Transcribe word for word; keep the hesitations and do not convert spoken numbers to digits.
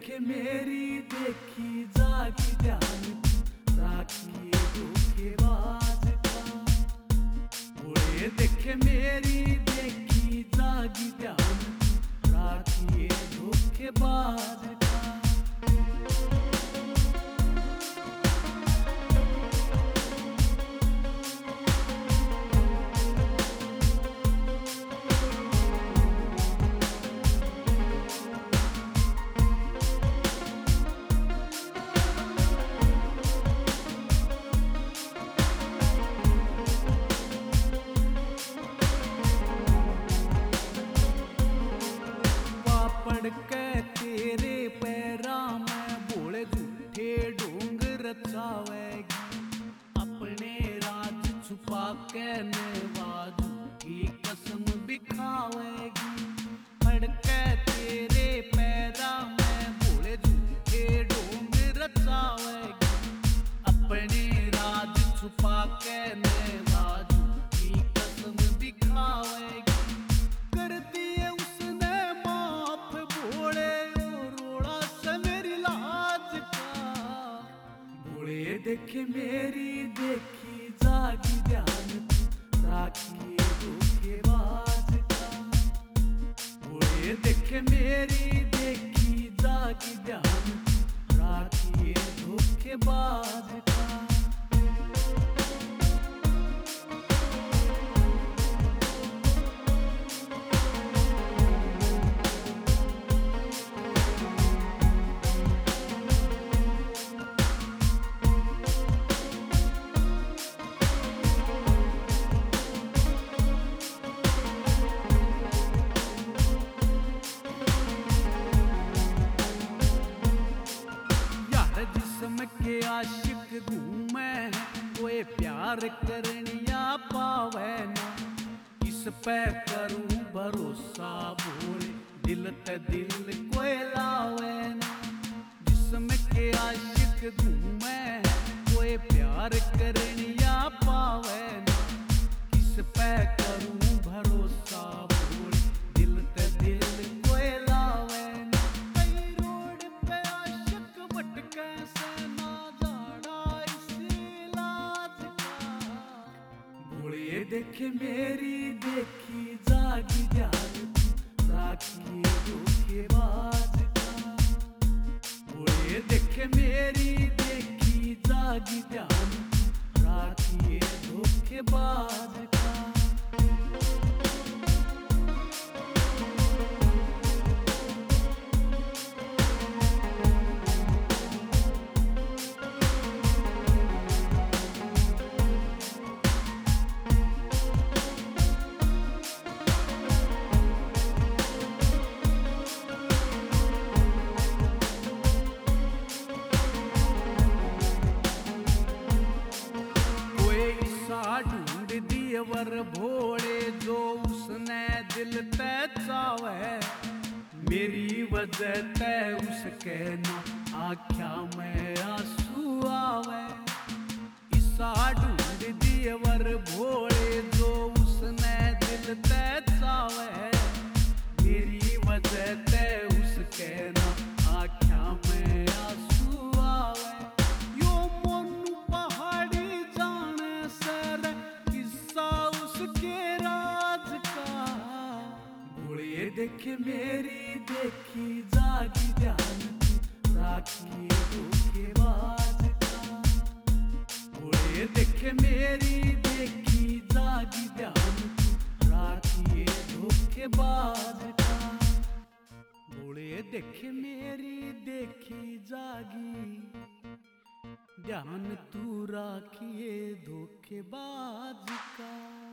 देखे मेरी देखी जागी ध्यान राखिए धोखेबाज का। ओए देखे मेरी देखी जागी ध्यान राखिए धोखेबाज का। पड़ के तेरे पैरा में बोले झूठे ढोंग रचावेगी। अपने राज छुपा के नवाजू की कसम बिखावेगी। पड़ के तेरे पैरा में बोले झूठे ढोंग रचावेगी। अपने राज छुपा के नवाजू की कसम बिखावेगी। कर दिए उसने माफ भोले और रोड़ा से मेरी लाज का। भोले देखे मेरी देखी जागी ध्यान राखिए धोखेबाज का। भोले देखे मेरी देखी जागी ध्यान राखिए धोखेबाज का। जिस्म के आशिक घूमे कोई प्यार करनिया पावे ना। इस पे करूं भरोसा बोले दिल ते दिल कोई लावे ना। जिस्म के आशिक घूमे कोई प्यार करनिया पावे ना। इस पे करूं भरोसा बोले दिल ते दिल कोई लावे ना। कई रोड पे आशिक भटके से ना जाना इसी लाज का। भोले देखे मेरी देखी जागी ध्यान राखिए धोखेबाज का। भोले देखे मेरी देखी जागी ध्यान राखिए धोखेबाज का। ढूंढ दिए वर भोले जो उसने दिल ते चावे। मेरी वजह ते उसके ना आँखा में आंसू आवे। ईसा ढूंढ दिए वर भोले जो उसने दिल ते चावे। मेरी वजह ते उसके ना आँखा में आंसू आवे। देखे मेरी देखी जागी ध्यान राखिए धोखेबाज का। भोले देखे मेरी देखी जागी ध्यान राखिए धोखेबाज का। भोले देखे मेरी देखी जागी ध्यान तू राखिए धोखेबाज का।